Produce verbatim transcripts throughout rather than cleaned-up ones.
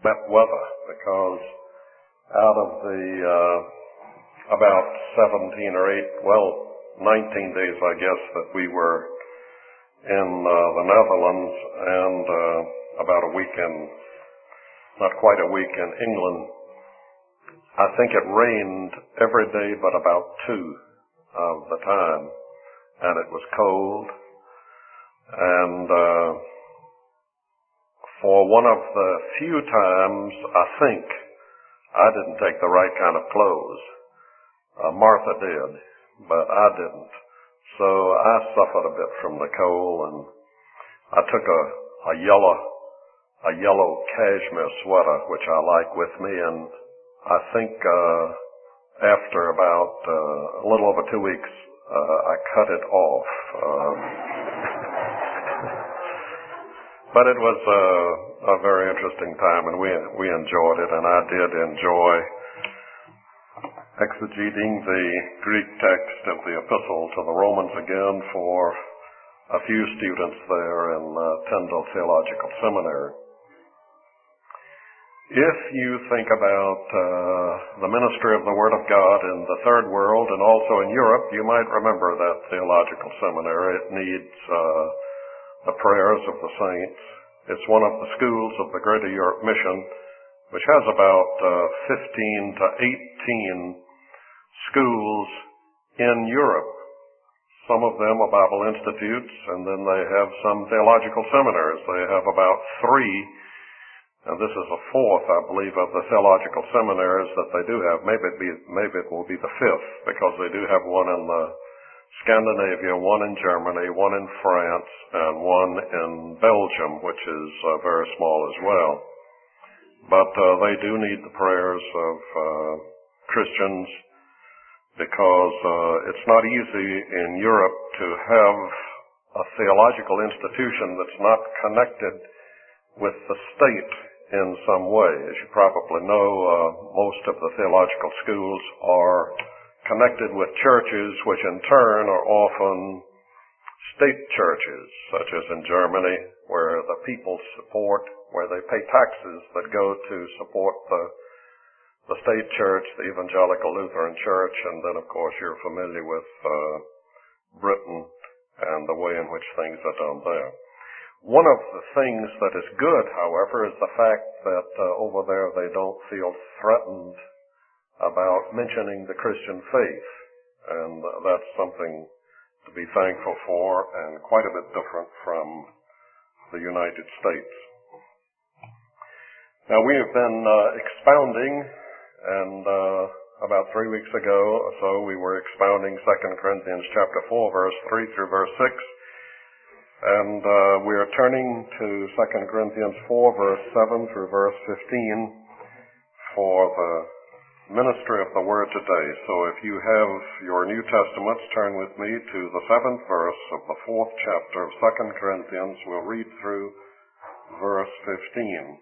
wet weather, because out of the uh, about seventeen or eight, well, nineteen days, I guess, that we were in uh, the Netherlands, and uh, about a week in, not quite a week in England, I think it rained every day but about two of the time, and it was cold, and uh, for one of the few times, I think, I didn't take the right kind of clothes. Uh, Martha did, but I didn't. So I suffered a bit from the cold, and I took a, a yellow, a yellow cashmere sweater, which I like, with me, and I think uh, after about uh, a little over two weeks, uh, I cut it off. Um, but it was uh, a very interesting time, and we we enjoyed it, and I did enjoy exegeting the Greek text of the Epistle to the Romans again for a few students there in uh, Tyndale Theological Seminary. If you think about uh, the ministry of the Word of God in the Third World and also in Europe, you might remember that theological seminary. It needs uh, the prayers of the saints. It's one of the schools of the Greater Europe Mission, which has about uh, fifteen to eighteen schools in Europe. Some of them are Bible institutes, and then they have some theological seminaries. They have about three, and this is a fourth, I believe, of the theological seminaries that they do have. Maybe it be, maybe it will be the fifth, because they do have one in the Scandinavia, one in Germany, one in France, and one in Belgium, which is uh, very small as well. But uh, they do need the prayers of uh, Christians, because uh, it's not easy in Europe to have a theological institution that's not connected with the state in some way. As you probably know, uh, most of the theological schools are connected with churches, which in turn are often state churches, such as in Germany, where the people support, where they pay taxes that go to support the the state church, the Evangelical Lutheran Church, and then, of course, you're familiar with uh, Britain and the way in which things are done there. One of the things that is good, however, is the fact that uh, over there they don't feel threatened about mentioning the Christian faith, and that's something to be thankful for, and quite a bit different from the United States. Now, we have been uh, expounding, and uh, about three weeks ago or so, we were expounding Second Corinthians chapter four, verse three through verse six, and uh, we are turning to Second Corinthians four, verse seven through verse fifteen for the ministry of the Word today. So if you have your New Testaments, turn with me to the seventh verse of the fourth chapter of Second Corinthians. We'll read through verse fifteen.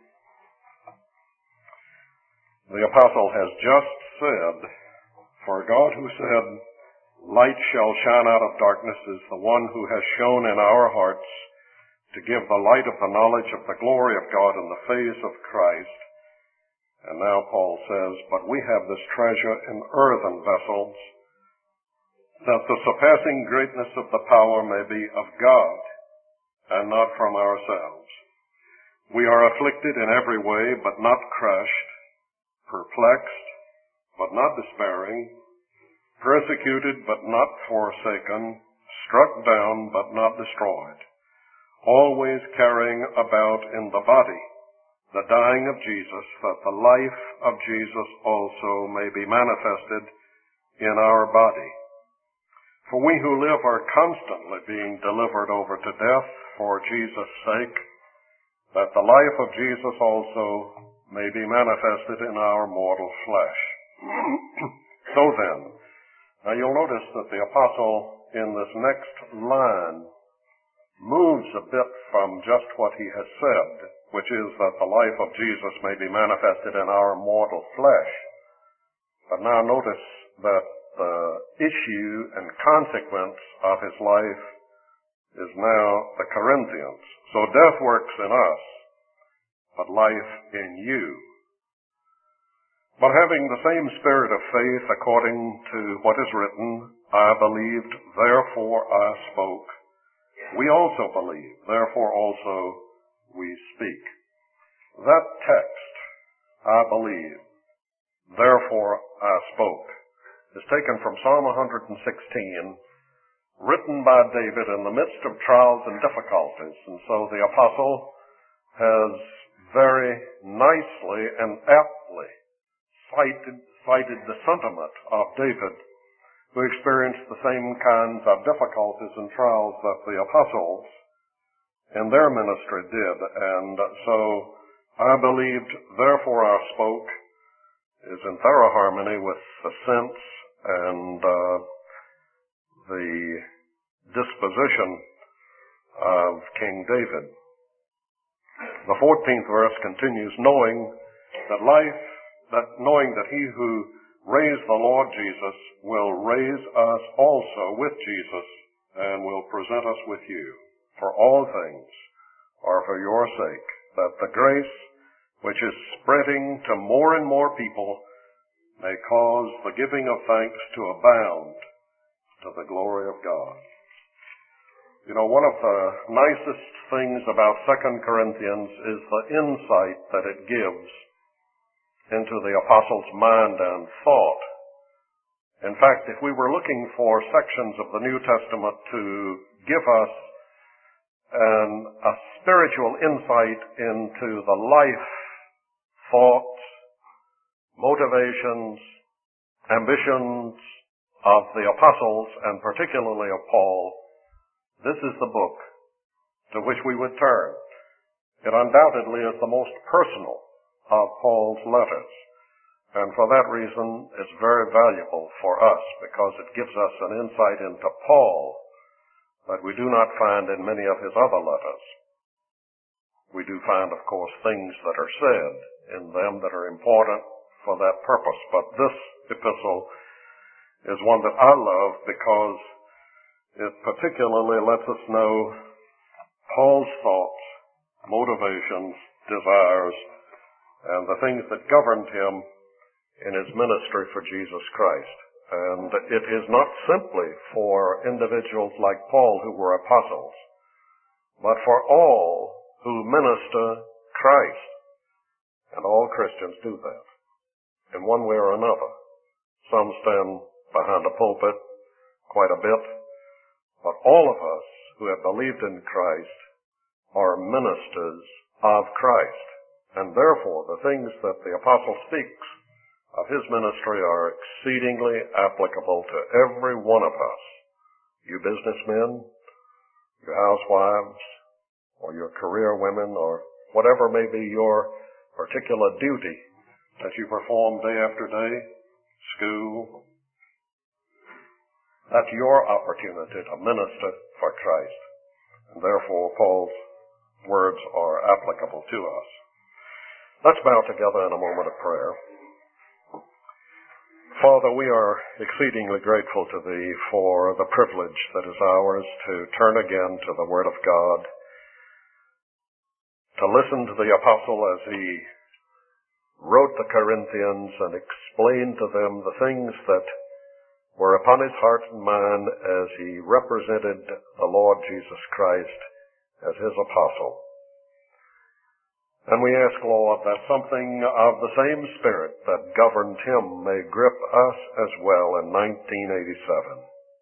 The apostle has just said, "For God who said, 'Light shall shine out of darkness,' is the one who has shone in our hearts to give the light of the knowledge of the glory of God in the face of Christ." And now Paul says, "But we have this treasure in earthen vessels, that the surpassing greatness of the power may be of God, and not from ourselves. We are afflicted in every way, but not crushed, perplexed, but not despairing, persecuted, but not forsaken, struck down, but not destroyed, always carrying about in the body the dying of Jesus, that the life of Jesus also may be manifested in our body. For we who live are constantly being delivered over to death for Jesus' sake, that the life of Jesus also may be manifested in our mortal flesh." So then, now you'll notice that the apostle in this next line moves a bit from just what he has said, which is that the life of Jesus may be manifested in our mortal flesh. But now notice that the issue and consequence of his life is now the Corinthians. So death works in us, but but life in you. But having the same spirit of faith according to what is written, I believed, therefore I spoke. We also believe, therefore also we speak. That text, I believe, therefore I spoke, is taken from Psalm one sixteen, written by David in the midst of trials and difficulties. And so the apostle has very nicely and aptly cited, cited the sentiment of David, who experienced the same kinds of difficulties and trials that the apostles in their ministry did. And so I believed, therefore I spoke, is in thorough harmony with the sense and uh, the disposition of King David. The fourteenth verse continues, knowing that life, that knowing that he who raised the Lord Jesus will raise us also with Jesus and will present us with you. For all things are for your sake, that the grace which is spreading to more and more people may cause the giving of thanks to abound to the glory of God. You know, one of the nicest things about Second Corinthians is the insight that it gives into the apostle's mind and thought. In fact, if we were looking for sections of the New Testament to give us an, a spiritual insight into the life, thoughts, motivations, ambitions of the apostles, and particularly of Paul, this is the book to which we would turn. It undoubtedly is the most personal of Paul's letters, and for that reason it's very valuable for us, because it gives us an insight into Paul that we do not find in many of his other letters. We do find, of course, things that are said in them that are important for that purpose, but this epistle is one that I love because it particularly lets us know Paul's thoughts, motivations, desires, and the things that governed him in his ministry for Jesus Christ. And it is not simply for individuals like Paul who were apostles, but for all who minister Christ. And all Christians do that in one way or another. Some stand behind a pulpit quite a bit, but all of us who have believed in Christ are ministers of Christ. And therefore, the things that the apostle speaks of his ministry are exceedingly applicable to every one of us. You businessmen, your housewives, or your career women, or whatever may be your particular duty that you perform day after day, school. That's your opportunity to minister for Christ. And therefore, Paul's words are applicable to us. Let's bow together in a moment of prayer. Father, we are exceedingly grateful to Thee for the privilege that is ours to turn again to the Word of God, to listen to the apostle as he wrote the Corinthians and explained to them the things that were upon his heart and mind as he represented the Lord Jesus Christ as his apostle. And we ask, Lord, that something of the same spirit that governed him may grip us as well in nineteen eighty-seven.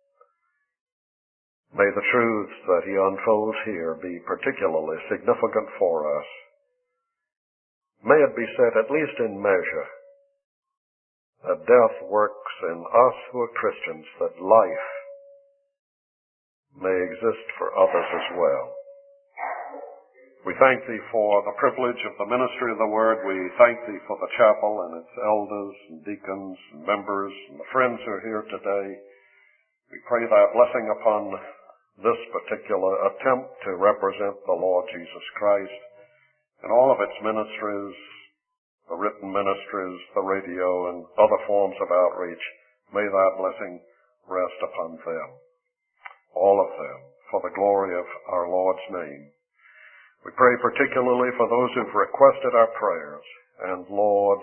May the truths that he unfolds here be particularly significant for us. May it be said, at least in measure, that death works in us who are Christians, that life may exist for others as well. We thank Thee for the privilege of the ministry of the Word. We thank Thee for the chapel and its elders and deacons and members and the friends who are here today. We pray Thy blessing upon this particular attempt to represent the Lord Jesus Christ and all of its ministries, the written ministries, the radio, and other forms of outreach. May Thy blessing rest upon them, all of them, for the glory of our Lord's name. We pray particularly for those who've requested our prayers. And Lord,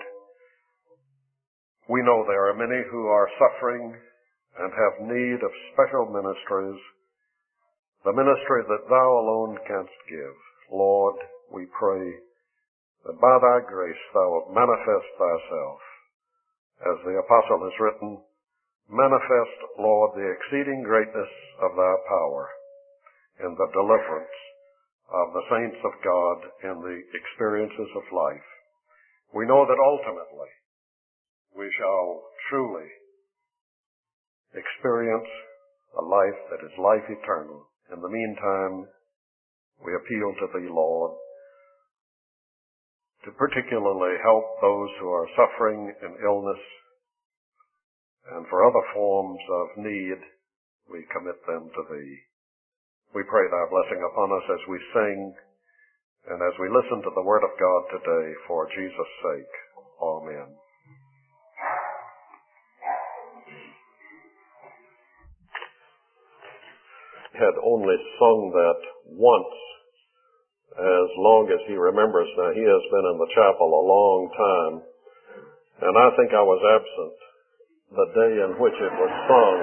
we know there are many who are suffering and have need of special ministries, the ministry that Thou alone canst give. Lord, we pray that by Thy grace Thou wilt manifest Thyself. As the apostle has written, manifest, Lord, the exceeding greatness of Thy power in the deliverance of the saints of God in the experiences of life. We know that ultimately we shall truly experience a life that is life eternal. In the meantime, we appeal to Thee, Lord, to particularly help those who are suffering in illness, and for other forms of need, we commit them to Thee. We pray Thy blessing upon us as we sing and as we listen to the Word of God today for Jesus' sake. Amen. Had only sung that once, as long as he remembers. Now, he has been in the chapel a long time, and I think I was absent the day in which it was sung.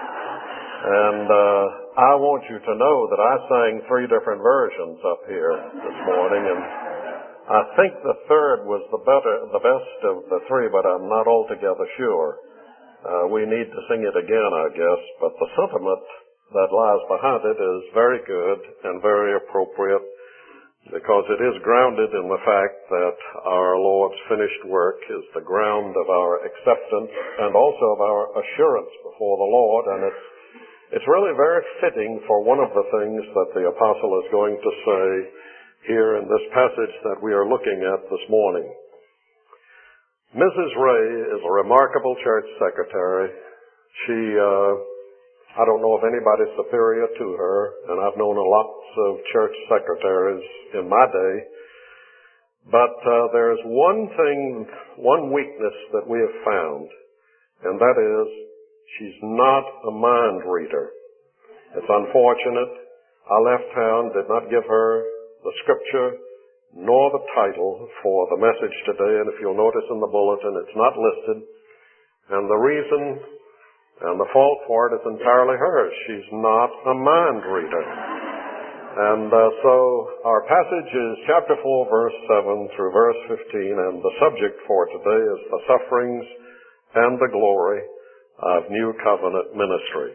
And uh, I want you to know that I sang three different versions up here this morning, and I think the third was the better, the best of the three, but I'm not altogether sure. Uh, we need to sing it again, I guess, but the sentiment that lies behind it is very good and very appropriate, because it is grounded in the fact that our Lord's finished work is the ground of our acceptance and also of our assurance before the Lord, and it's it's really very fitting for one of the things that the apostle is going to say here in this passage that we are looking at this morning. Missus Ray is a remarkable church secretary. She uh I don't know of anybody superior to her, and I've known lots of church secretaries in my day. But uh, there's one thing, one weakness that we have found, and that is she's not a mind reader. It's unfortunate. I left town, did not give her the scripture nor the title for the message today, and if you'll notice in the bulletin, it's not listed. And the reason and the fault for it is entirely hers. She's not a mind reader. And uh, so our passage is chapter four, verse seven through verse fifteen, and the subject for today is the sufferings and the glory of New Covenant ministry.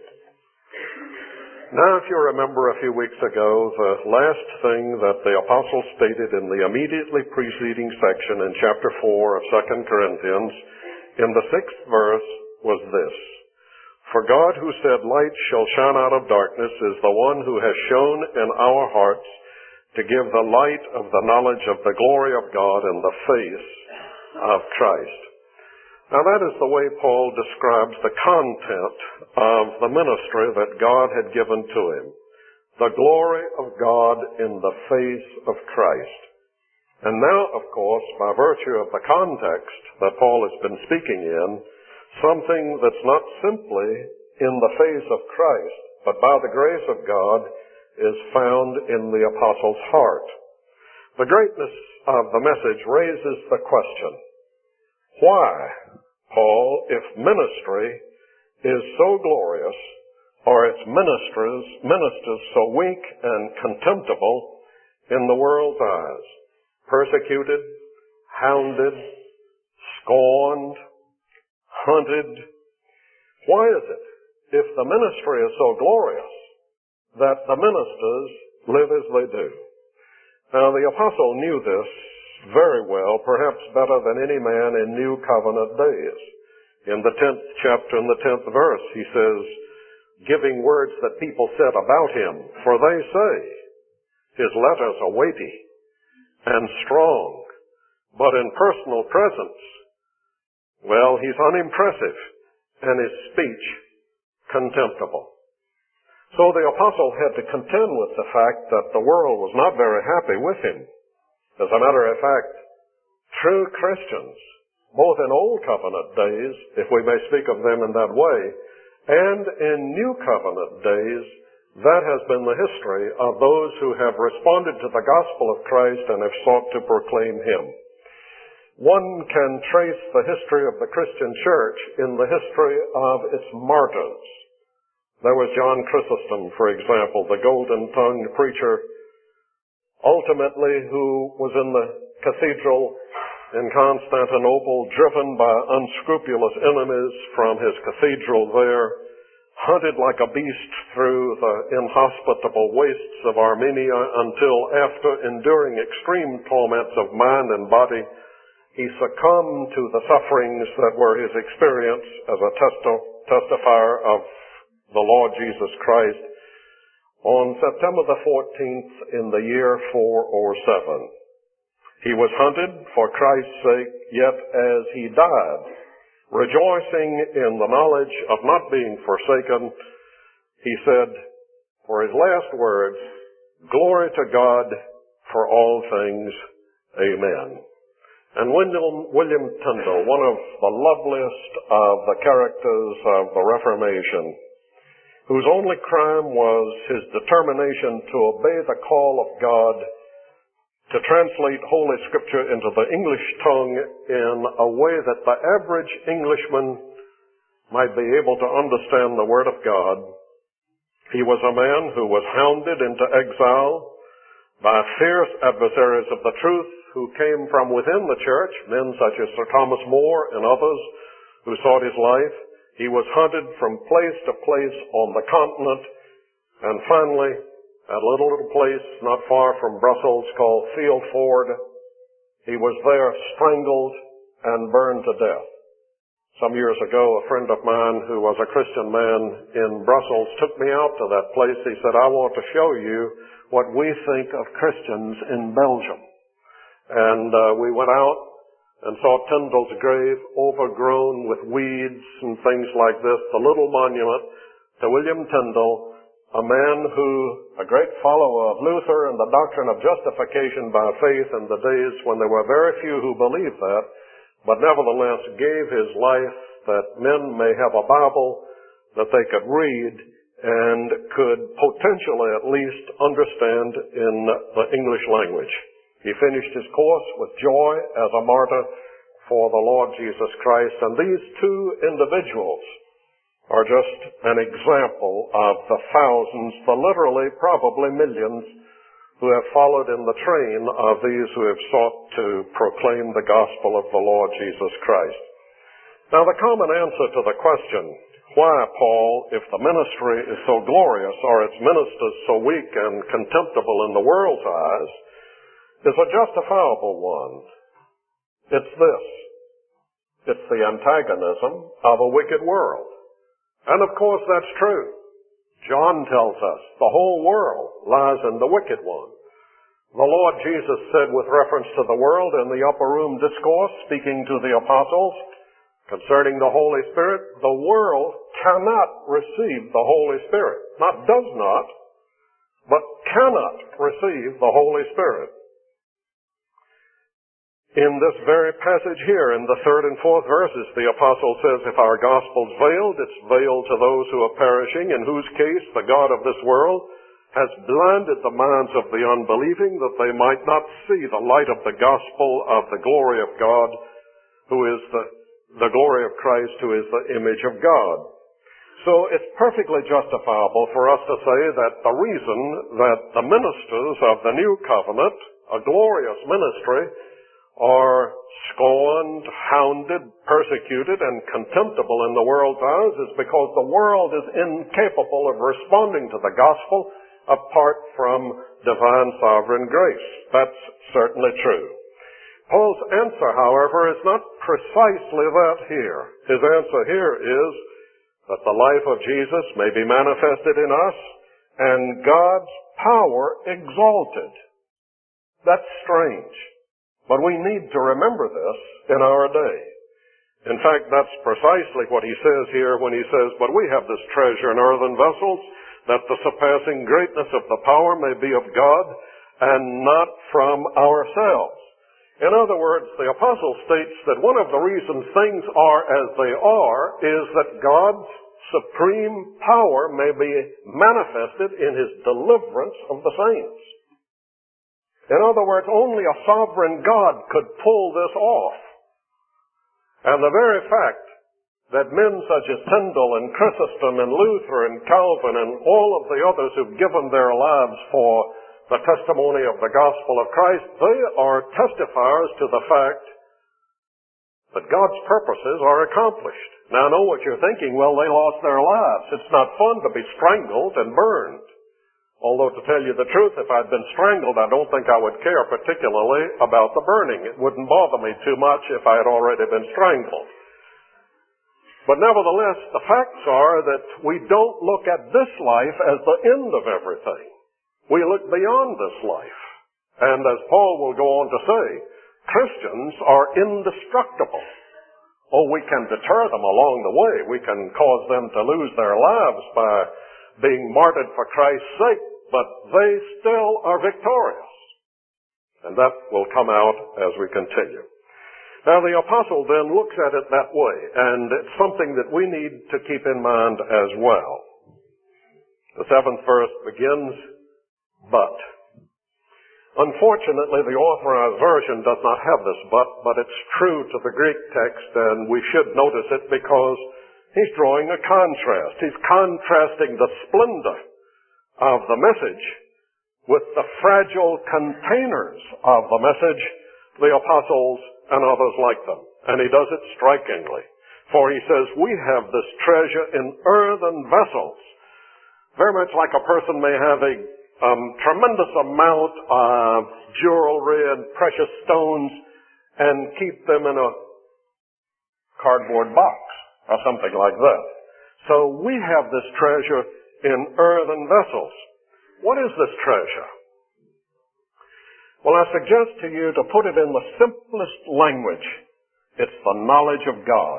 Now, if you remember a few weeks ago, the last thing that the apostle stated in the immediately preceding section in chapter four of Second Corinthians, in the sixth verse, was this: For God, who said, light shall shine out of darkness, is the one who has shone in our hearts to give the light of the knowledge of the glory of God in the face of Christ. Now, that is the way Paul describes the content of the ministry that God had given to him. The glory of God in the face of Christ. And now, of course, by virtue of the context that Paul has been speaking in, something that's not simply in the face of Christ, but by the grace of God, is found in the apostle's heart. The greatness of the message raises the question, why, Paul, if ministry is so glorious, or its ministers, ministers so weak and contemptible in the world's eyes, persecuted, hounded, scorned, hunted. Why is it, if the ministry is so glorious, that the ministers live as they do? Now, the apostle knew this very well, perhaps better than any man in New Covenant days. In the tenth chapter, in the tenth verse, he says, giving words that people said about him, for they say, his letters are weighty and strong, but in personal presence, well, he's unimpressive, and his speech contemptible. So the apostle had to contend with the fact that the world was not very happy with him. As a matter of fact, true Christians, both in Old Covenant days, if we may speak of them in that way, and in New Covenant days, That has been the history of those who have responded to the gospel of Christ and have sought to proclaim Him. One can trace the history of the Christian church in the history of its martyrs. There was John Chrysostom, for example, the golden-tongued preacher, ultimately who was in the cathedral in Constantinople, driven by unscrupulous enemies from his cathedral there, hunted like a beast through the inhospitable wastes of Armenia until, after enduring extreme torments of mind and body, he succumbed to the sufferings that were his experience as a testi- testifier of the Lord Jesus Christ on September the fourteenth in the year four oh seven. He was hunted for Christ's sake, yet as he died, rejoicing in the knowledge of not being forsaken, he said, for his last words, "Glory to God for all things. Amen." And William, William Tyndale, one of the loveliest of the characters of the Reformation, whose only crime was his determination to obey the call of God to translate Holy Scripture into the English tongue in a way that the average Englishman might be able to understand the Word of God. He was a man who was hounded into exile by fierce adversaries of the truth who came from within the church, men such as Sir Thomas More and others who sought his life. He was hunted from place to place on the continent, and finally, at a little, little place not far from Brussels called Field Ford, he was there strangled and burned to death. Some years ago, a friend of mine who was a Christian man in Brussels took me out to that place. He said, "I want to show you what we think of Christians in Belgium." And uh, we went out and saw Tyndale's grave overgrown with weeds and things like this, the little monument to William Tyndale, a man who, a great follower of Luther and the doctrine of justification by faith in the days when there were very few who believed that, but nevertheless gave his life that men may have a Bible that they could read and could potentially at least understand in the English language. He finished his course with joy as a martyr for the Lord Jesus Christ. And these two individuals are just an example of the thousands, the literally probably millions, who have followed in the train of these who have sought to proclaim the gospel of the Lord Jesus Christ. Now, the common answer to the question, why, Paul, if the ministry is so glorious, are its ministers so weak and contemptible in the world's eyes, is a justifiable one. It's this. It's the antagonism of a wicked world. And of course that's true. John tells us the whole world lies in the wicked one. The Lord Jesus said with reference to the world in the upper room discourse, speaking to the apostles concerning the Holy Spirit, the world cannot receive the Holy Spirit. Not does not, but cannot receive the Holy Spirit. In this very passage here, in the third and fourth verses, the apostle says, if our gospel's veiled, it's veiled to those who are perishing, in whose case the God of this world has blinded the minds of the unbelieving, that they might not see the light of the gospel of the glory of God, who is the, the glory of Christ, who is the image of God. So it's perfectly justifiable for us to say that the reason that the ministers of the new covenant, a glorious ministry, are scorned, hounded, persecuted, and contemptible in the world's eyes is because the world is incapable of responding to the gospel apart from divine sovereign grace. That's certainly true. Paul's answer, however, is not precisely that here. His answer here is that the life of Jesus may be manifested in us and God's power exalted. That's strange. But we need to remember this in our day. In fact, that's precisely what he says here when he says, but we have this treasure in earthen vessels, that the surpassing greatness of the power may be of God and not from ourselves. In other words, the apostle states that one of the reasons things are as they are is that God's supreme power may be manifested in his deliverance of the saints. In other words, only a sovereign God could pull this off. And the very fact that men such as Tyndale and Chrysostom and Luther and Calvin and all of the others who've given their lives for the testimony of the gospel of Christ, they are testifiers to the fact that God's purposes are accomplished. Now I know what you're thinking, well, they lost their lives. It's not fun to be strangled and burned. Although, to tell you the truth, if I'd been strangled, I don't think I would care particularly about the burning. It wouldn't bother me too much if I had already been strangled. But nevertheless, the facts are that we don't look at this life as the end of everything. We look beyond this life. And as Paul will go on to say, Christians are indestructible. Oh, we can deter them along the way. We can cause them to lose their lives by being martyred for Christ's sake, but they still are victorious. And that will come out as we continue. Now, the apostle then looks at it that way, and it's something that we need to keep in mind as well. The seventh verse begins, but. Unfortunately, the Authorized Version does not have this but, but it's true to the Greek text, and we should notice it because he's drawing a contrast. He's contrasting the splendor of the message with the fragile containers of the message, the apostles and others like them. And he does it strikingly. For he says, we have this treasure in earthen vessels. Very much like a person may have a um, tremendous amount of jewelry and precious stones and keep them in a cardboard box or something like that. So we have this treasure in earthen vessels. What is this treasure? Well, I suggest to you to put it in the simplest language. It's the knowledge of God.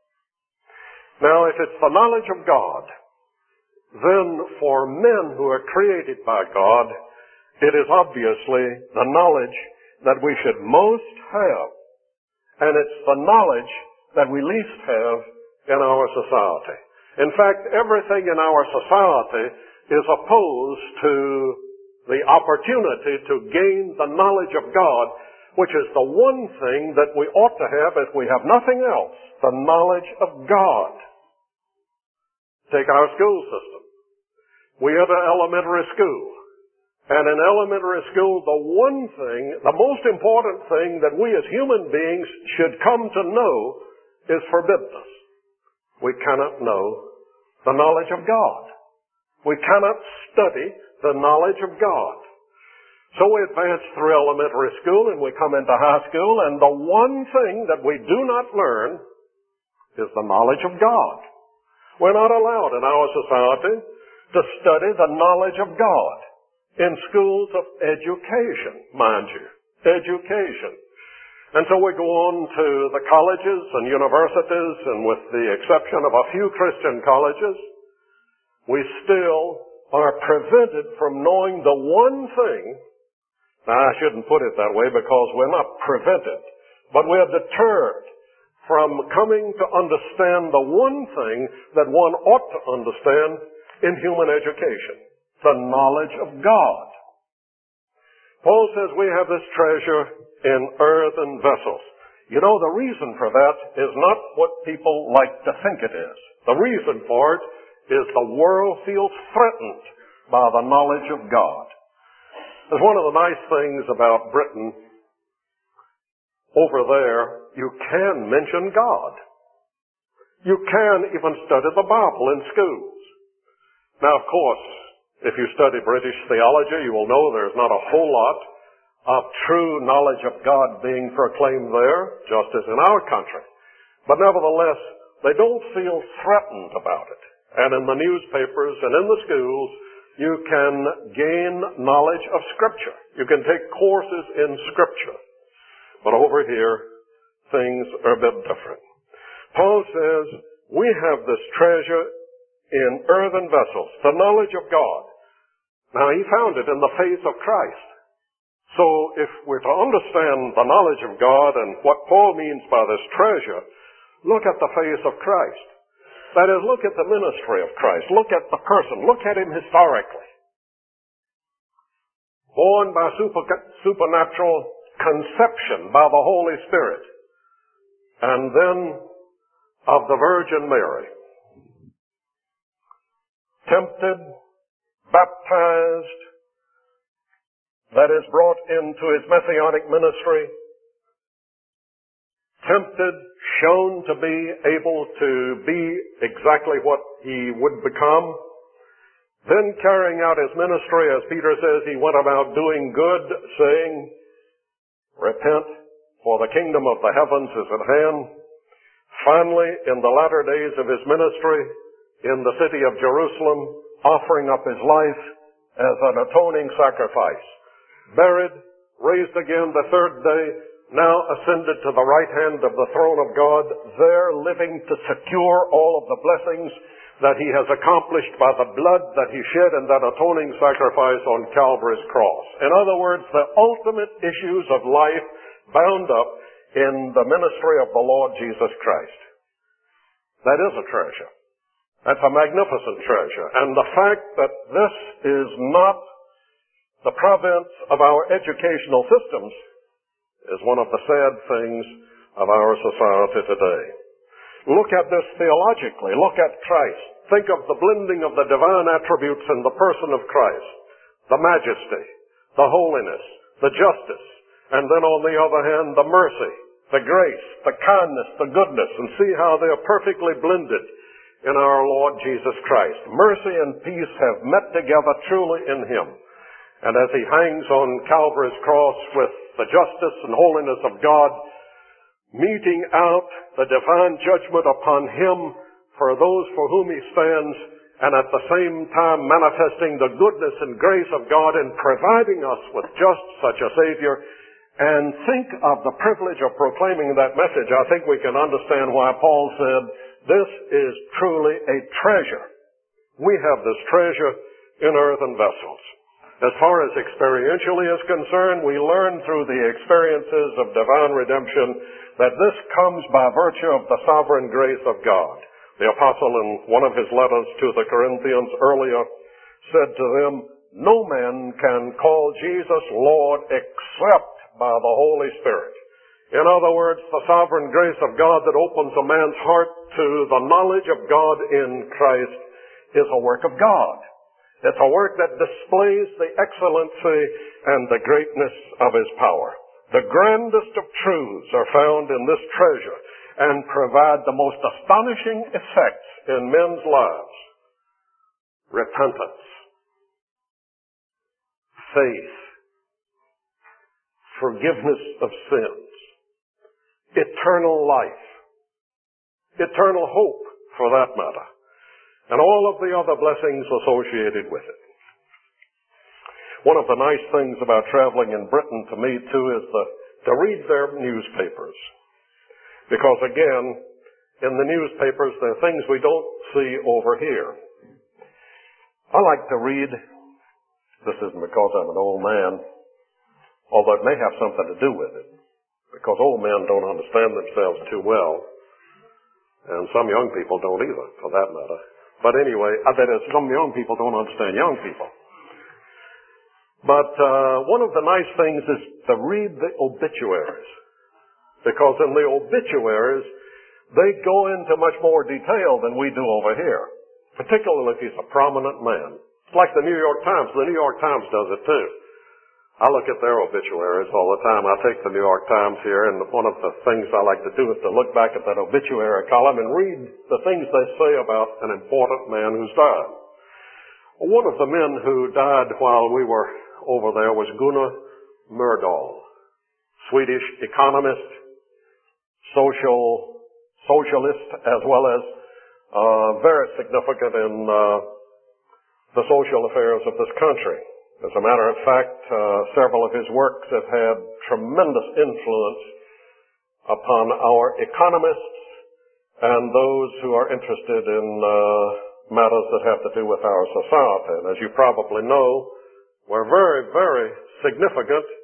Now, if it's the knowledge of God, then for men who are created by God, it is obviously the knowledge that we should most have. And it's the knowledge that we least have in our society. In fact, everything in our society is opposed to the opportunity to gain the knowledge of God, which is the one thing that we ought to have if we have nothing else, the knowledge of God. Take our school system. We enter elementary school. And in elementary school, the one thing, the most important thing that we as human beings should come to know is forbiddenness. We cannot know the knowledge of God. We cannot study the knowledge of God. So we advance through elementary school and we come into high school, and the one thing that we do not learn is the knowledge of God. We're not allowed in our society to study the knowledge of God in schools of education, mind you, education. And so we go on to the colleges and universities, and with the exception of a few Christian colleges, we still are prevented from knowing the one thing. Now, I shouldn't put it that way because we're not prevented, but we're deterred from coming to understand the one thing that one ought to understand in human education, the knowledge of God. Paul says we have this treasure in earthen vessels. You know, the reason for that is not what people like to think it is. The reason for it is the world feels threatened by the knowledge of God. There's one of the nice things about Britain. Over there, you can mention God. You can even study the Bible in schools. Now, of course, if you study British theology, you will know there's not a whole lot of true knowledge of God being proclaimed there, just as in our country. But nevertheless, they don't feel threatened about it. And in the newspapers and in the schools, you can gain knowledge of Scripture. You can take courses in Scripture. But over here, things are a bit different. Paul says, we have this treasure in earthen vessels, the knowledge of God. Now, he found it in the faith of Christ. So, if we're to understand the knowledge of God and what Paul means by this treasure, look at the face of Christ. That is, look at the ministry of Christ. Look at the person. Look at him historically. Born by super, supernatural conception by the Holy Spirit. And then of the Virgin Mary. Tempted, baptized, that is brought into his messianic ministry. Tempted, shown to be able to be exactly what he would become. Then carrying out his ministry, as Peter says, he went about doing good, saying, repent, for the kingdom of the heavens is at hand. Finally, in the latter days of his ministry, in the city of Jerusalem, offering up his life as an atoning sacrifice. Buried, raised again the third day, now ascended to the right hand of the throne of God, there living to secure all of the blessings that he has accomplished by the blood that he shed in that atoning sacrifice on Calvary's cross. In other words, the ultimate issues of life bound up in the ministry of the Lord Jesus Christ. That is a treasure. That's a magnificent treasure. And the fact that this is not the province of our educational systems is one of the sad things of our society today. Look at this theologically. Look at Christ. Think of the blending of the divine attributes in the person of Christ. The majesty, the holiness, the justice, and then on the other hand, the mercy, the grace, the kindness, the goodness, and see how they are perfectly blended in our Lord Jesus Christ. Mercy and peace have met together truly in him. And as he hangs on Calvary's cross with the justice and holiness of God, meting out the divine judgment upon him for those for whom he stands, and at the same time manifesting the goodness and grace of God in providing us with just such a Savior, and think of the privilege of proclaiming that message. I think we can understand why Paul said, this is truly a treasure. We have this treasure in earthen vessels. As far as experientially is concerned, we learn through the experiences of divine redemption that this comes by virtue of the sovereign grace of God. The apostle in one of his letters to the Corinthians earlier said to them, no man can call Jesus Lord except by the Holy Spirit. In other words, the sovereign grace of God that opens a man's heart to the knowledge of God in Christ is a work of God. It's a work that displays the excellency and the greatness of his power. The grandest of truths are found in this treasure and provide the most astonishing effects in men's lives. Repentance, faith, forgiveness of sins, eternal life, eternal hope for that matter, and all of the other blessings associated with it. One of the nice things about traveling in Britain to me too is the, to read their newspapers. Because again, in the newspapers there are things we don't see over here. I like to read, this isn't because I'm an old man, although it may have something to do with it, because old men don't understand themselves too well, and some young people don't either, for that matter. But anyway, that is, some young people don't understand young people. But uh, one of the nice things is to read the obituaries, because in the obituaries, they go into much more detail than we do over here, particularly if he's a prominent man. It's like the New York Times. The New York Times does it too. I look at their obituaries all the time. I take the New York Times here, and one of the things I like to do is to look back at that obituary column and read the things they say about an important man who's died. One of the men who died while we were over there was Gunnar Myrdal, Swedish economist, social, socialist, as well as uh, very significant in uh, the social affairs of this country. As a matter of fact, uh, several of his works have had tremendous influence upon our economists and those who are interested in uh, matters that have to do with our society. And as you probably know, we're very, very significant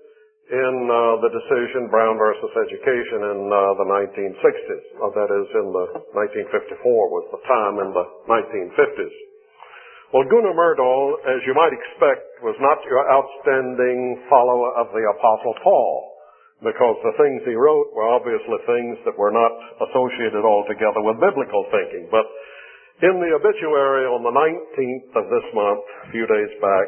in uh, the decision Brown versus Education in uh, the nineteen sixties. Uh, that is, in the nineteen fifty-four was the time in the nineteen fifties. Well, Gunnar Myrdal, as you might expect, was not your outstanding follower of the Apostle Paul, because the things he wrote were obviously things that were not associated altogether with biblical thinking. But in the obituary on the nineteenth of this month, a few days back,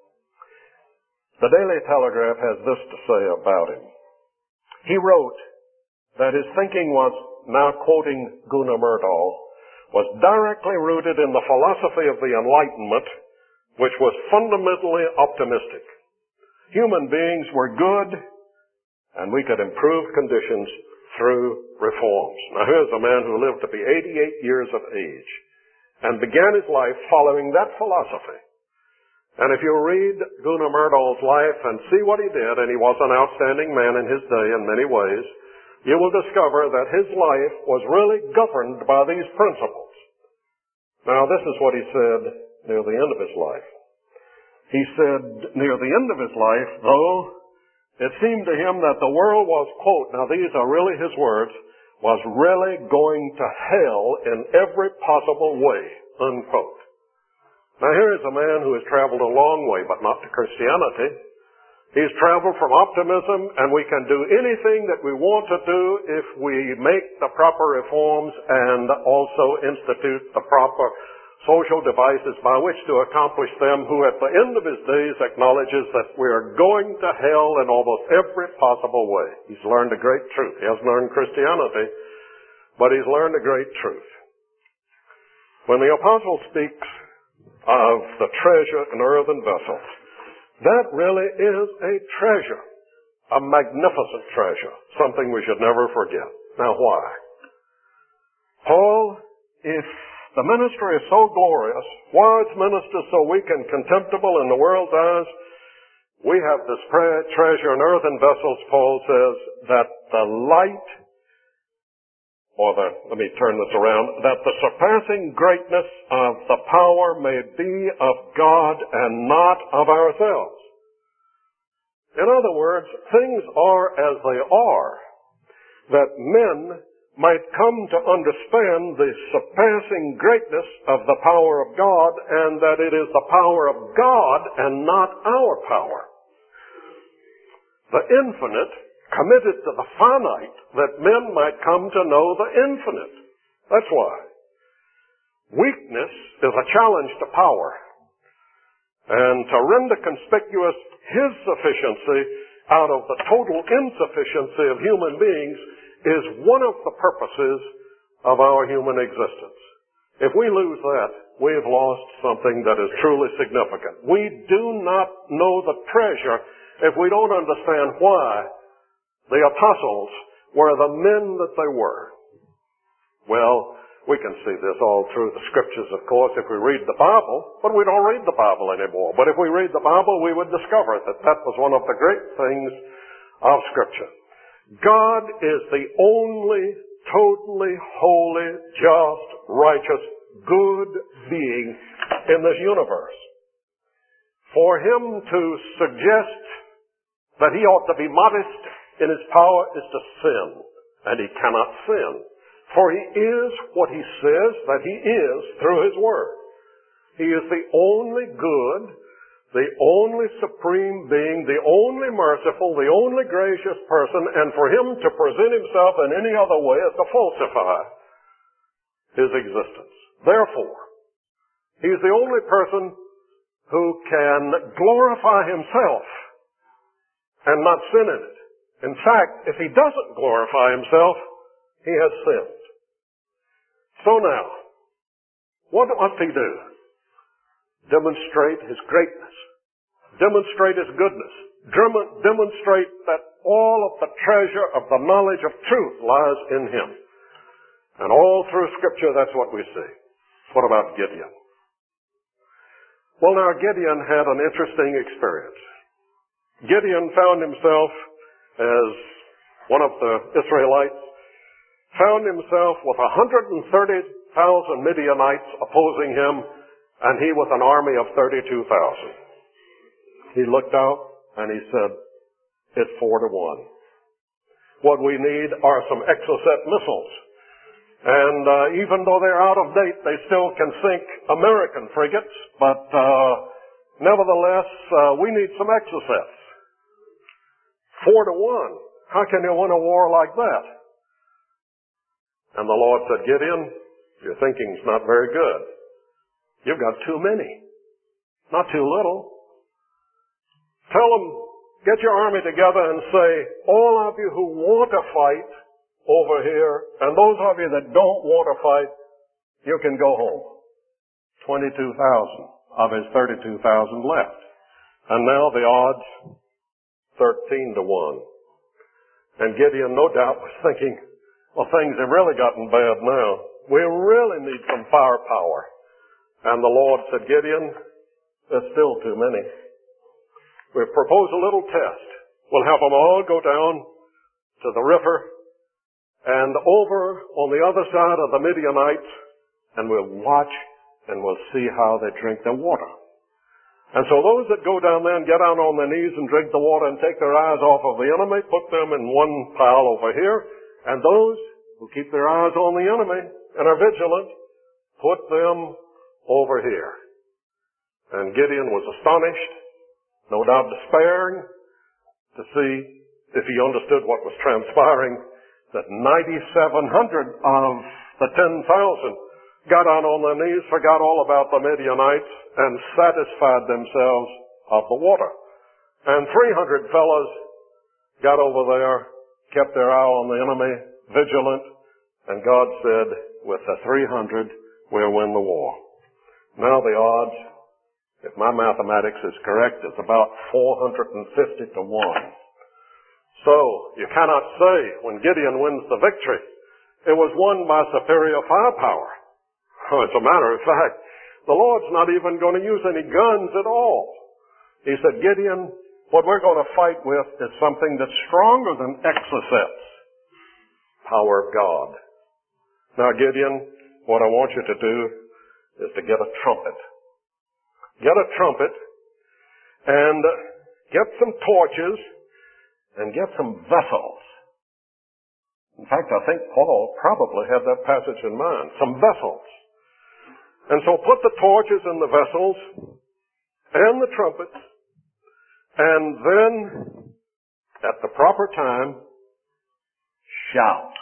the Daily Telegraph has this to say about him. He wrote that his thinking was, now quoting Gunnar Myrdal, was directly rooted in the philosophy of the Enlightenment, which was fundamentally optimistic. Human beings were good, and we could improve conditions through reforms. Now here's a man who lived to be eighty-eight years of age and began his life following that philosophy. And if you read Gunnar Myrdal's life and see what he did, and he was an outstanding man in his day in many ways, you will discover that his life was really governed by these principles. Now, this is what he said near the end of his life. He said, near the end of his life, though, it seemed to him that the world was, quote, now these are really his words, was really going to hell in every possible way, unquote. Now, here is a man who has traveled a long way, but not to Christianity. He's traveled from optimism, and we can do anything that we want to do if we make the proper reforms and also institute the proper social devices by which to accomplish them, who at the end of his days acknowledges that we are going to hell in almost every possible way. He's learned a great truth. He hasn't learned Christianity, but he's learned a great truth. When the apostle speaks of the treasure in earthen vessels, that really is a treasure, a magnificent treasure, something we should never forget. Now why? Paul, if the ministry is so glorious, why are its ministers so weak and contemptible in the world's eyes? We have this treasure in earthen vessels, Paul says, that the light, or the, let me turn this around, that the surpassing greatness of the power may be of God and not of ourselves. In other words, things are as they are, that men might come to understand the surpassing greatness of the power of God, and that it is the power of God and not our power. The infinite committed to the finite, that men might come to know the infinite. That's why. Weakness is a challenge to power. And to render conspicuous His sufficiency out of the total insufficiency of human beings is one of the purposes of our human existence. If we lose that, we've lost something that is truly significant. We do not know the treasure if we don't understand why the apostles were the men that they were. Well, we can see this all through the scriptures, of course, if we read the Bible, but we don't read the Bible anymore. But if we read the Bible, we would discover that that was one of the great things of Scripture. God is the only totally holy, just, righteous, good being in this universe. For Him to suggest that He ought to be modest in His power is to sin, and He cannot sin. For He is what He says that He is through His Word. He is the only good, the only supreme being, the only merciful, the only gracious person, and for Him to present Himself in any other way is to falsify His existence. Therefore, He is the only person who can glorify Himself and not sin in it. In fact, if He doesn't glorify Himself, He has sinned. So now, what must He do? Demonstrate His greatness. Demonstrate His goodness. Demonstrate that all of the treasure of the knowledge of truth lies in Him. And all through Scripture, that's what we see. What about Gideon? Well, now, Gideon had an interesting experience. Gideon found himself, as one of the Israelites, found himself with one hundred thirty thousand Midianites opposing him, and he with an army of thirty-two thousand. He looked out and he said, It's four to one. What we need are some Exocet missiles. And uh, even though they're out of date, they still can sink American frigates. But uh, nevertheless, uh, we need some Exocets. Four to one. How can you win a war like that? And the Lord said, Gideon, your thinking's not very good. You've got too many. Not too little. Tell them, get your army together and say, all of you who want to fight over here, and those of you that don't want to fight, you can go home. twenty-two thousand of his thirty-two thousand left. And now the odds, thirteen to one. And Gideon, no doubt, was thinking, well, things have really gotten bad now. We really need some firepower. And the Lord said, Gideon, there's still too many. We've proposed a little test. We'll have them all go down to the river and over on the other side of the Midianites, and we'll watch and we'll see how they drink their water. And so those that go down there and get down on their knees and drink the water and take their eyes off of the enemy, put them in one pile over here, and those who keep their eyes on the enemy and are vigilant, put them over here. And Gideon was astonished, no doubt despairing, to see if he understood what was transpiring, that ninety-seven hundred of the ten thousand got on on their knees, forgot all about the Midianites, and satisfied themselves of the water. And three hundred fellows got over there, kept their eye on the enemy, vigilant, and God said, with the three hundred, we'll win the war. Now the odds, if my mathematics is correct, is about four hundred fifty to one. So, you cannot say when Gideon wins the victory, it was won by superior firepower. As a matter of fact, the Lord's not even going to use any guns at all. He said, Gideon, what we're going to fight with is something that's stronger than Exocets. Power of God. Now, Gideon, what I want you to do is to get a trumpet. Get a trumpet and get some torches and get some vessels. In fact, I think Paul probably had that passage in mind. Some vessels. And so put the torches in the vessels and the trumpets, and then at the proper time, shout.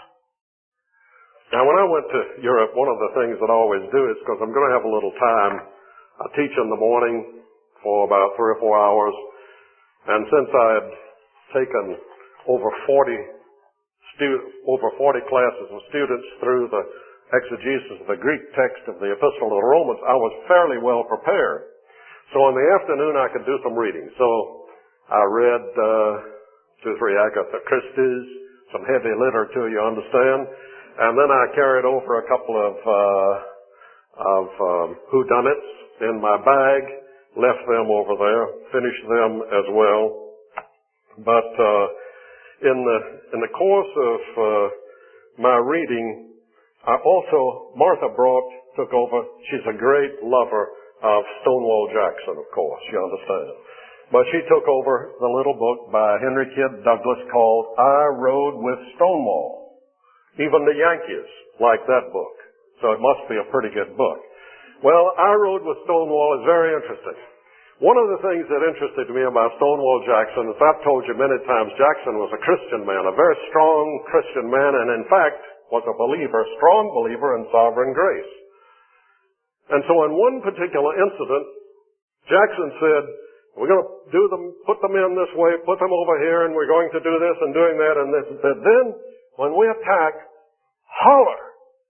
Now, when I went to Europe, one of the things that I always do is, because I'm going to have a little time, I teach in the morning for about three or four hours, and since I had taken over forty stu- over forty classes of students through the exegesis of the Greek text of the Epistle to the Romans, I was fairly well prepared. So in the afternoon I could do some reading. So I read uh, two or three Agatha Christie's, some heavy literature, you understand, and then I carried over a couple of uh, of um, whodunits in my bag, left them over there, finished them as well. But uh, in the in the course of uh, my reading, I also, Martha brought, took over, she's a great lover of Stonewall Jackson, of course, you understand. But she took over the little book by Henry Kidd Douglas called I Rode with Stonewall. Even the Yankees like that book, so it must be a pretty good book. Well, I Rode with Stonewall is very interesting. One of the things that interested me about Stonewall Jackson, as I've told you many times, Jackson was a Christian man, a very strong Christian man, and in fact was a believer, strong believer in sovereign grace. And so in one particular incident, Jackson said, we're going to do them, put them in this way, put them over here, and we're going to do this and doing that and this. And said, then when we attack, holler.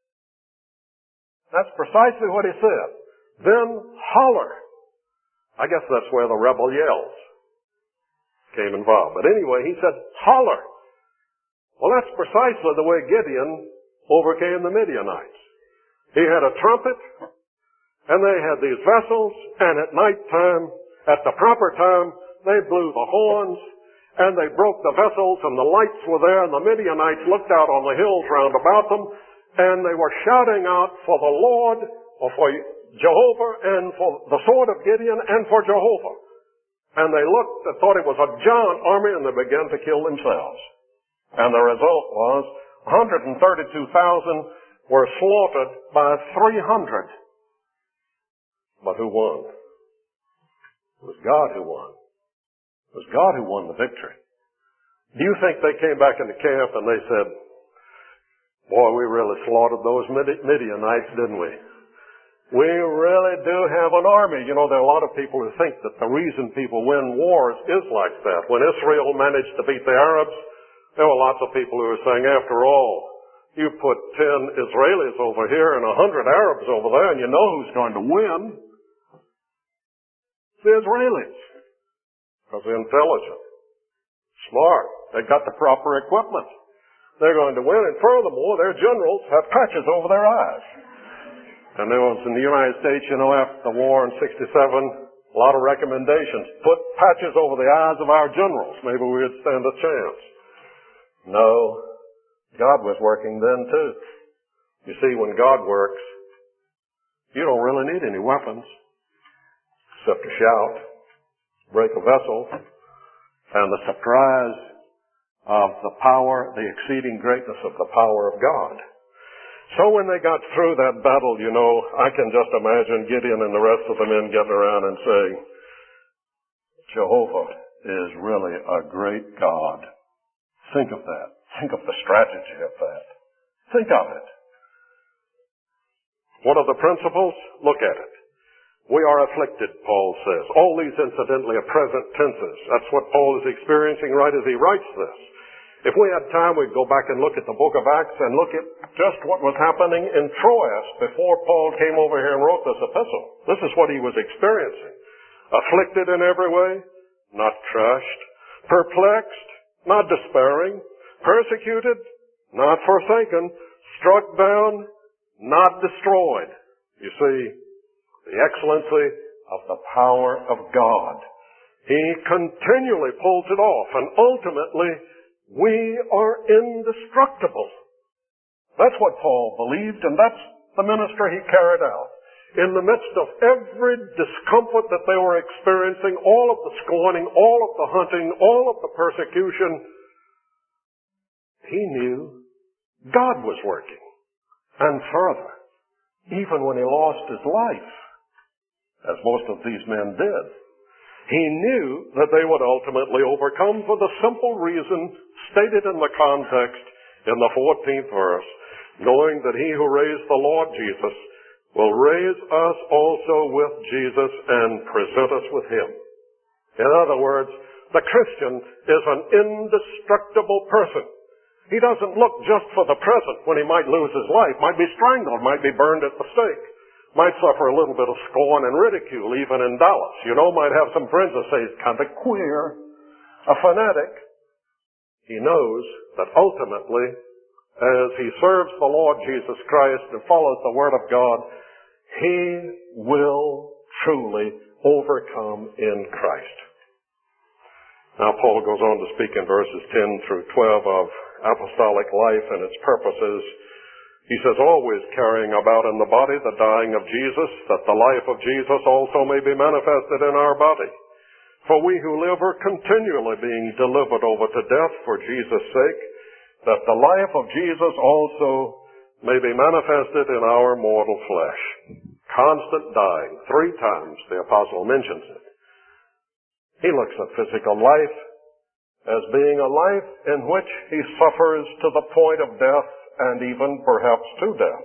That's precisely what he said. Then holler. I guess that's where the rebel yells came involved. But anyway, he said, holler. Well, that's precisely the way Gideon overcame the Midianites. He had a trumpet, and they had these vessels, and at night time, at the proper time, they blew the horns, and they broke the vessels, and the lights were there, and the Midianites looked out on the hills round about them, and they were shouting out for the Lord, or for Jehovah, and for the sword of Gideon, and for Jehovah. and they looked and thought it was a giant army, and they began to kill themselves. And the result was one hundred thirty-two thousand were slaughtered by three hundred. But who won? It was God who won. It was God who won the victory. Do you think they came back into camp and they said, boy, we really slaughtered those Midianites, didn't we? We really do have an army. You know, there are a lot of people who think that the reason people win wars is like that. When Israel managed to beat the Arabs, there were lots of people who were saying, after all, you put ten Israelis over here and a hundred Arabs over there, and you know who's going to win? The Israelis. Because they're intelligent, smart. They've got the proper equipment. They're going to win, and furthermore, their generals have patches over their eyes. And there was in the United States, you know, after the war in sixty-seven, a lot of recommendations. Put patches over the eyes of our generals. Maybe we would stand a chance. No, God was working then too. You see, when God works, you don't really need any weapons except to shout, break a vessel, and the surprise of the power, the exceeding greatness of the power of God. So when they got through that battle, you know, I can just imagine Gideon and the rest of the men getting around and saying, Jehovah is really a great God. Think of that. Think of the strategy of that. Think of it. What are the principles? Look at it. We are afflicted, Paul says. All these incidentally are present tenses. That's what Paul is experiencing right as he writes this. If we had time, we'd go back and look at the book of Acts and look at just what was happening in Troas before Paul came over here and wrote this epistle. This is what he was experiencing. Afflicted in every way, not crushed. Perplexed, not despairing. Persecuted, not forsaken. Struck down, not destroyed. You see, the excellency of the power of God. He continually pulls it off, and ultimately, we are indestructible. That's what Paul believed, and that's the ministry he carried out. In the midst of every discomfort that they were experiencing, all of the scorning, all of the hunting, all of the persecution, he knew God was working. And further, even when he lost his life, as most of these men did, he knew that they would ultimately overcome for the simple reason stated in the context in the fourteenth verse, knowing that he who raised the Lord Jesus will raise us also with Jesus and present us with him. In other words, the Christian is an indestructible person. He doesn't look just for the present when he might lose his life, might be strangled, might be burned at the stake, might suffer a little bit of scorn and ridicule even in Dallas. You know, might have some friends that say he's kind of queer, a fanatic. He knows that ultimately, as he serves the Lord Jesus Christ and follows the Word of God, he will truly overcome in Christ. Now Paul goes on to speak in verses ten through twelve of apostolic life and its purposes. He says, always carrying about in the body the dying of Jesus, that the life of Jesus also may be manifested in our body. For we who live are continually being delivered over to death for Jesus' sake, that the life of Jesus also may be manifested in our mortal flesh. Constant dying. Three times the apostle mentions it. He looks at physical life as being a life in which he suffers to the point of death and even perhaps to death.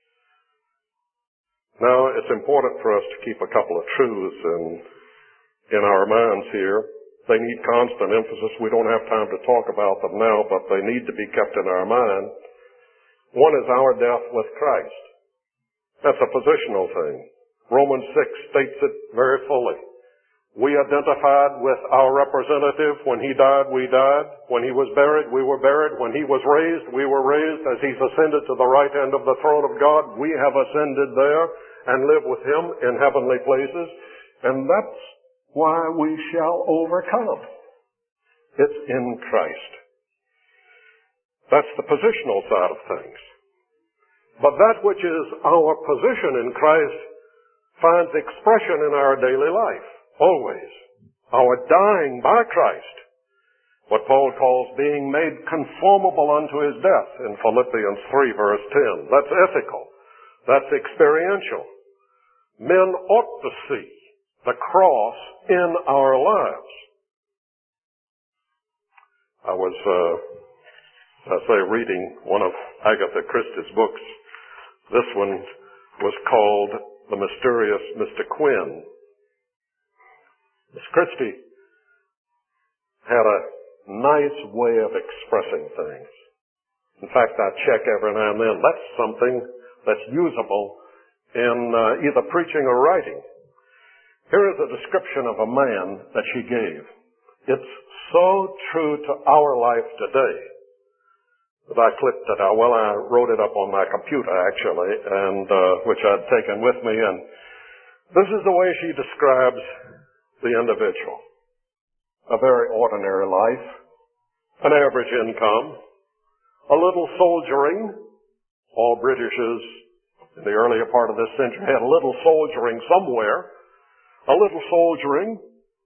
Now, it's important for us to keep a couple of truths in, in our minds here. They need constant emphasis. We don't have time to talk about them now, but they need to be kept in our mind. One is our death with Christ. That's a positional thing. Romans six states it very fully. We identified with our representative. When he died, we died. When he was buried, we were buried. When he was raised, we were raised. As he's ascended to the right hand of the throne of God, we have ascended there and live with him in heavenly places. And that's why we shall overcome. It's in Christ. That's the positional side of things. But that which is our position in Christ finds expression in our daily life. Always. our dying by Christ, what Paul calls being made conformable unto his death in Philippians three verse ten. That's ethical. That's experiential. Men ought to see the cross in our lives. I was, uh, I say, reading one of Agatha Christie's books. This one was called The Mysterious Mister Quinn. Miss Christie had a nice way of expressing things. In fact, I check every now and then. That's something that's usable in uh, either preaching or writing. Here is a description of a man that she gave. It's so true to our life today that I clipped it out. Well, I wrote it up on my computer, actually, and uh, which I'd taken with me. And this is the way she describes the individual. A very ordinary life, an average income, a little soldiering. All Britishers in the earlier part of this century had a little soldiering somewhere. A little soldiering.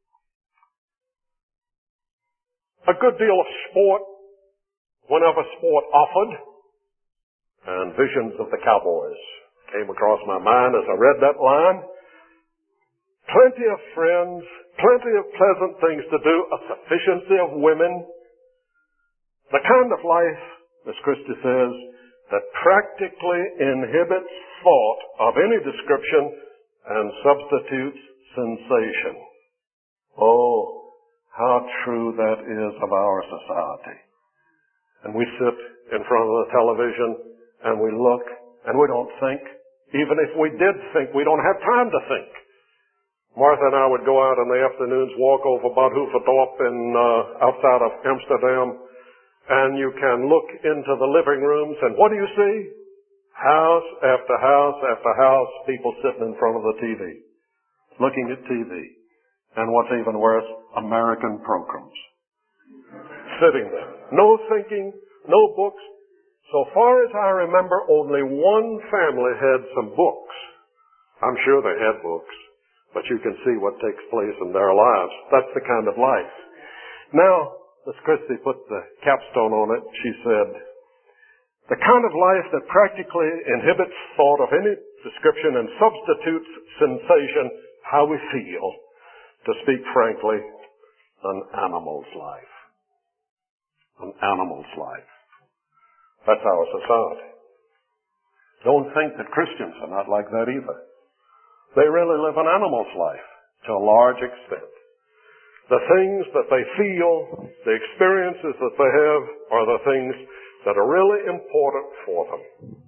A good deal of sport whenever sport offered. And visions of the cowboys came across my mind as I read that line. Plenty of friends, plenty of pleasant things to do, a sufficiency of women. The kind of life, Miss Christie says, that practically inhibits thought of any description and substitutes sensation. Oh, how true that is of our society. And we sit in front of the television and we look and we don't think. Even if we did think, we don't have time to think. Martha and I would go out in the afternoons, walk over Bad Hoeverdorp in, uh, outside of Amsterdam, and you can look into the living rooms, and what do you see? House after house after house, people sitting in front of the T V, looking at T V. And what's even worse, American programs. Sitting there. No thinking, no books. So far as I remember, only one family had some books. I'm sure they had books. But you can see what takes place in their lives. That's the kind of life. Now, Miss Christie put the capstone on it. She said, the kind of life that practically inhibits thought of any description and substitutes sensation, how we feel, to speak frankly, an animal's life. An animal's life. That's our society. Don't think that Christians are not like that either. They really live an animal's life to a large extent. The things that they feel, the experiences that they have, are the things that are really important for them.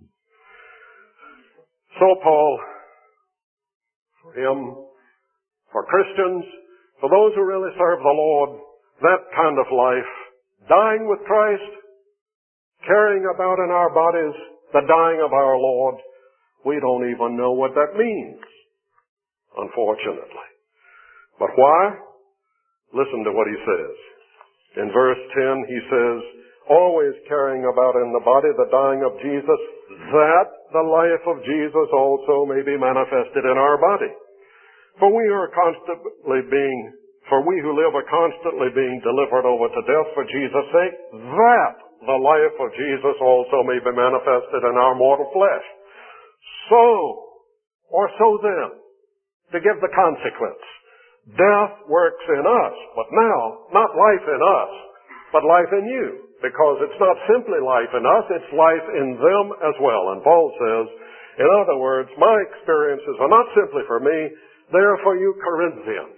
So Paul, for him, for Christians, for those who really serve the Lord, that kind of life, dying with Christ, carrying about in our bodies the dying of our Lord, we don't even know what that means. Unfortunately. But why? Listen to what he says. In verse ten, he says, always carrying about in the body the dying of Jesus, that the life of Jesus also may be manifested in our body. For we are constantly being, for we who live are constantly being delivered over to death for Jesus' sake, that the life of Jesus also may be manifested in our mortal flesh. So, or so then, to give the consequence. Death works in us, but now, not life in us, but life in you. Because it's not simply life in us, it's life in them as well. And Paul says, in other words, my experiences are not simply for me, they're for you Corinthians.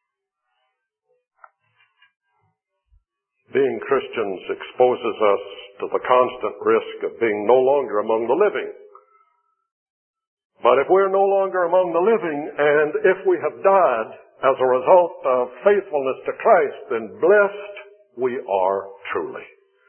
Being Christians exposes us to the constant risk of being no longer among the living. But if we're no longer among the living, and if we have died as a result of faithfulness to Christ, then blessed we are truly.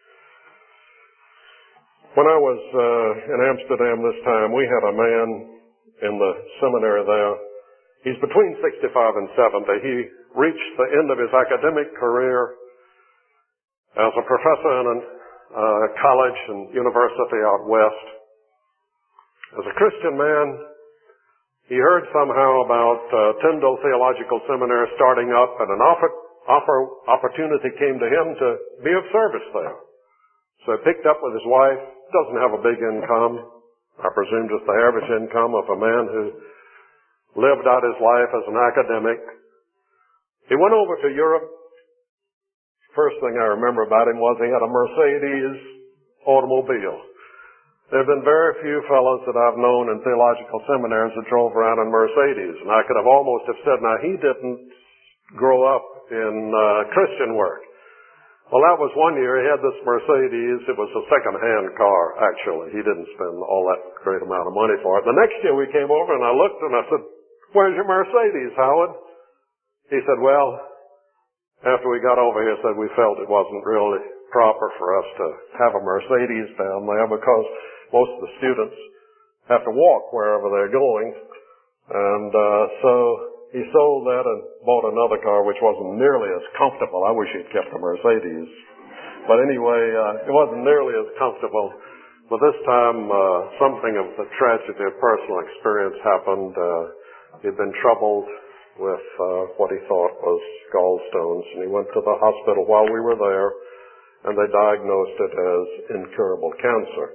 When I was uh, in Amsterdam this time, we had a man in the seminary there. He's between sixty-five and seventy. He reached the end of his academic career as a professor in a uh, college and university out west. As a Christian man, he heard somehow about uh, Tyndale Theological Seminary starting up, and an offer, offer, opportunity came to him to be of service there. So he picked up with his wife, doesn't have a big income, I presume just the average income of a man who lived out his life as an academic. He went over to Europe. First thing I remember about him was he had a Mercedes automobile. There have been very few fellows that I've known in theological seminaries that drove around in Mercedes. And I could have almost have said, now he didn't grow up in uh, Christian work. Well, that was one year. He had this Mercedes. It was a second-hand car, actually. He didn't spend all that great amount of money for it. The next year we came over and I looked and I said, where's your Mercedes, Howard? He said, well, after we got over here, said we felt it wasn't really proper for us to have a Mercedes down there because most of the students have to walk wherever they're going. And uh, so he sold that and bought another car which wasn't nearly as comfortable. I wish he'd kept a Mercedes. But anyway, uh, it wasn't nearly as comfortable. But this time, uh, something of the tragedy of personal experience happened. Uh, he'd been troubled with uh, what he thought was gallstones, and he went to the hospital while we were there, and they diagnosed it as incurable cancer.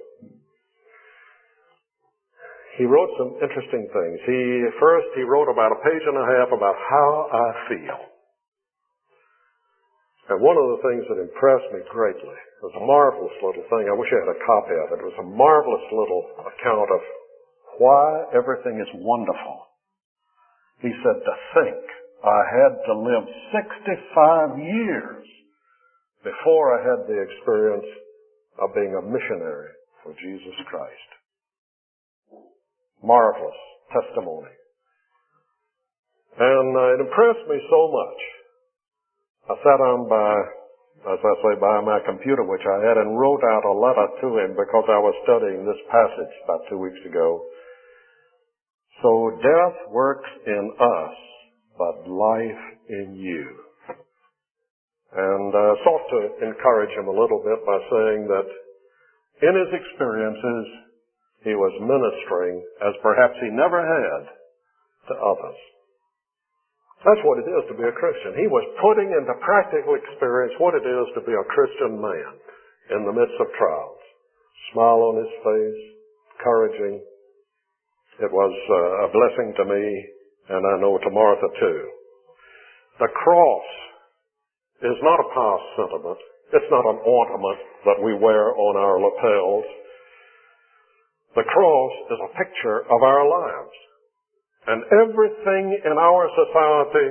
He wrote some interesting things. He first he wrote about a page and a half about how I feel. And one of the things that impressed me greatly was a marvelous little thing. I wish I had a copy of it. It was a marvelous little account of why everything is wonderful. He said, to think I had to live sixty-five years before I had the experience of being a missionary for Jesus Christ. Marvelous testimony. And uh, it impressed me so much. I sat down by, as I say, by my computer, which I had, and wrote out a letter to him because I was studying this passage about two weeks ago. So death works in us, but life in you. And I uh, sought to encourage him a little bit by saying that in his experiences, he was ministering as perhaps he never had to others. That's what it is to be a Christian. He was putting into practical experience what it is to be a Christian man in the midst of trials. Smile on his face, encouraging. It was uh, a blessing to me, and I know to Martha too. The cross is not a past sentiment. It's not an ornament that we wear on our lapels. The cross is a picture of our lives. And everything in our society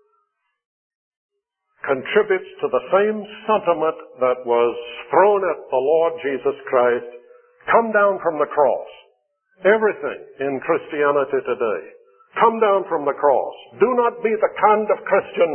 contributes to the same sentiment that was thrown at the Lord Jesus Christ, come down from the cross. Everything in Christianity today, come down from the cross. Do not be the kind of Christian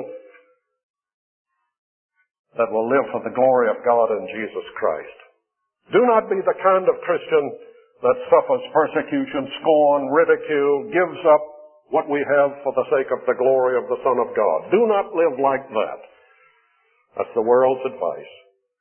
that will live for the glory of God in Jesus Christ. Do not be the kind of Christian that suffers persecution, scorn, ridicule, gives up what we have for the sake of the glory of the Son of God. Do not live like that. That's the world's advice.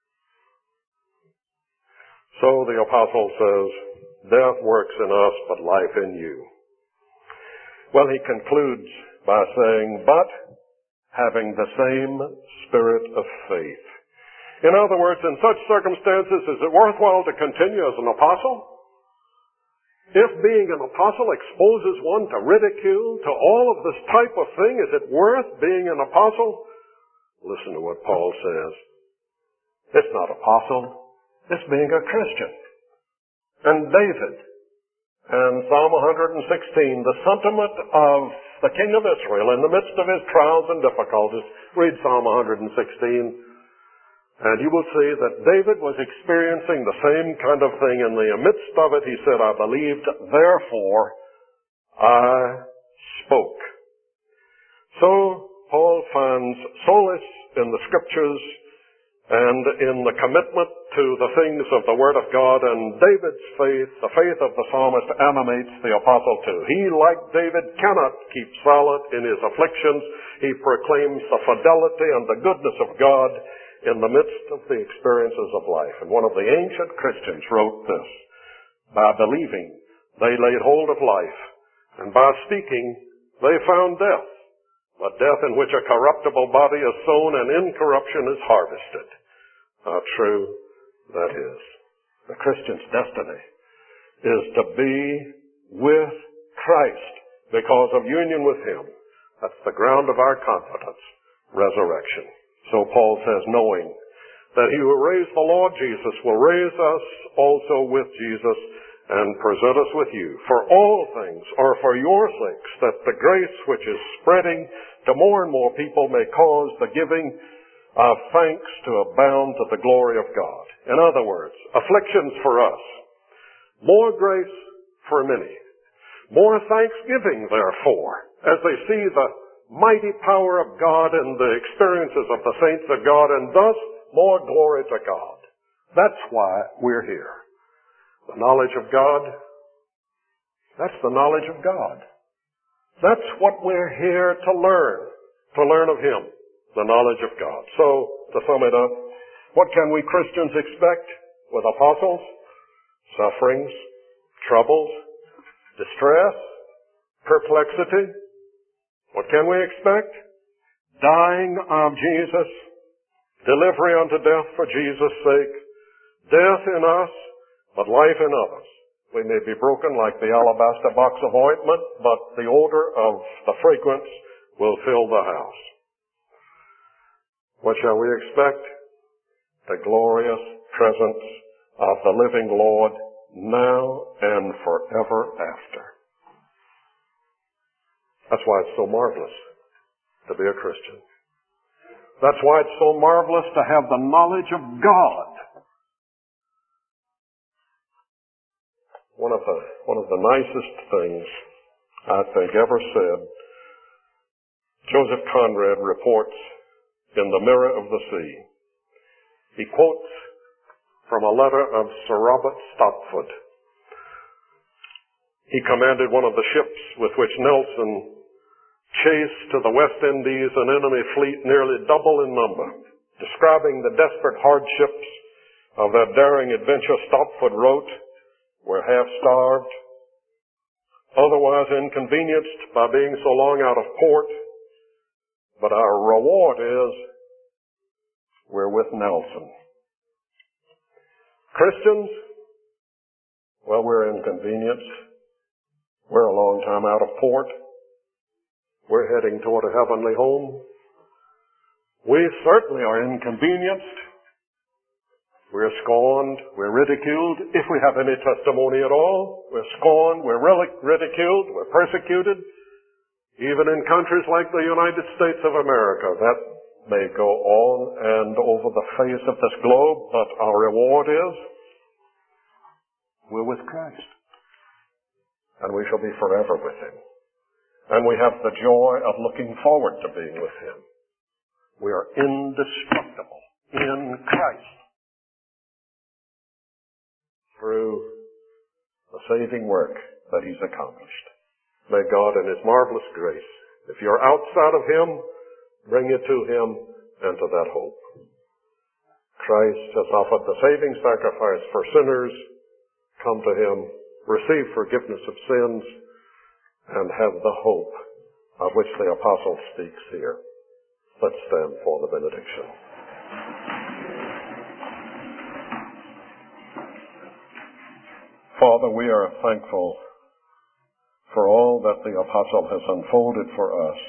So the apostle says, death works in us, but life in you. Well, he concludes by saying, but having the same spirit of faith. In other words, in such circumstances, is it worthwhile to continue as an apostle? If being an apostle exposes one to ridicule, to all of this type of thing, is it worth being an apostle? Listen to what Paul says. It's not apostle. It's being a Christian. And David, and Psalm one sixteen, the sentiment of the king of Israel in the midst of his trials and difficulties, read Psalm one sixteen, and you will see that David was experiencing the same kind of thing. In the midst of it, he said, I believed, therefore I spoke. So Paul finds solace in the Scriptures and in the commitment to the things of the Word of God, and David's faith, the faith of the psalmist, animates the apostle too. He, like David, cannot keep silent in his afflictions. He proclaims the fidelity and the goodness of God in the midst of the experiences of life. And one of the ancient Christians wrote this, by believing they laid hold of life, And by speaking, they found death, but death in which a corruptible body is sown and incorruption is harvested. How true that is. The Christian's destiny is to be with Christ because of union with Him. That's the ground of our confidence, resurrection. So Paul says, knowing that He who raised the Lord Jesus will raise us also with Jesus and present us with you. For all things are for your sakes, that the grace which is spreading to more and more people may cause the giving of thanks to abound to the glory of God. In other words, afflictions for us, more grace for many, more thanksgiving therefore, as they see the mighty power of God and the experiences of the saints of God, and thus more glory to God. That's why we're here. The knowledge of God, that's the knowledge of God. That's what we're here to learn, to learn of Him, the knowledge of God. So, to sum it up, what can we Christians expect with apostles? Sufferings, troubles, distress, perplexity. What can we expect? Dying of Jesus, delivery unto death for Jesus' sake, death in us, but life in others. We may be broken like the alabaster box of ointment, but the odor of the fragrance will fill the house. What shall we expect? The glorious presence of the living Lord now and forever after. That's why it's so marvelous to be a Christian. That's why it's so marvelous to have the knowledge of God. One of the, one of the nicest things I think ever said, Joseph Conrad reports in The Mirror of the Sea. He quotes from a letter of Sir Robert Stopford. He commanded one of the ships with which Nelson chased to the West Indies an enemy fleet nearly double in number. Describing the desperate hardships of that daring adventure, Stopford wrote, "We're half starved, otherwise inconvenienced by being so long out of port, but our reward is we're with Nelson." Christians, well, we're inconvenienced. We're a long time out of port. We're heading toward a heavenly home. We certainly are inconvenienced. We're scorned. We're ridiculed. If we have any testimony at all, we're scorned. We're ridiculed. We're persecuted. Even in countries like the United States of America, that may go on and over the face of this globe, but our reward is we're with Christ. And we shall be forever with Him. And we have the joy of looking forward to being with Him. We are indestructible in Christ through the saving work that He's accomplished. May God in His marvelous grace, if you're outside of Him, bring you to Him and to that hope. Christ has offered the saving sacrifice for sinners. Come to Him, receive forgiveness of sins, and have the hope of which the apostle speaks here. Let's stand for the benediction. Father, we are thankful for all that the apostle has unfolded for us.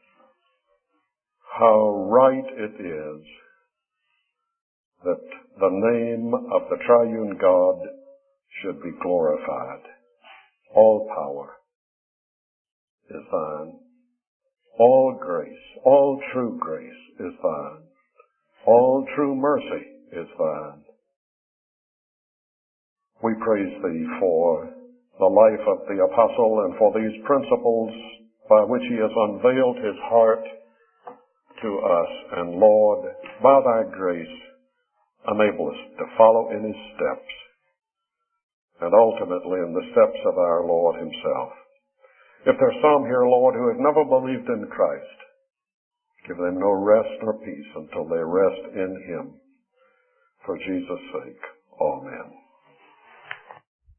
How right it is that the name of the triune God should be glorified. All power is thine. All grace, all true grace is thine. All true mercy is thine. We praise Thee for the life of the apostle and for these principles by which he has unveiled his heart to us. And Lord, by Thy grace, enable us to follow in His steps and ultimately in the steps of our Lord Himself. If there's some here, Lord, who have never believed in Christ, give them no rest or peace until they rest in Him. For Jesus' sake, amen.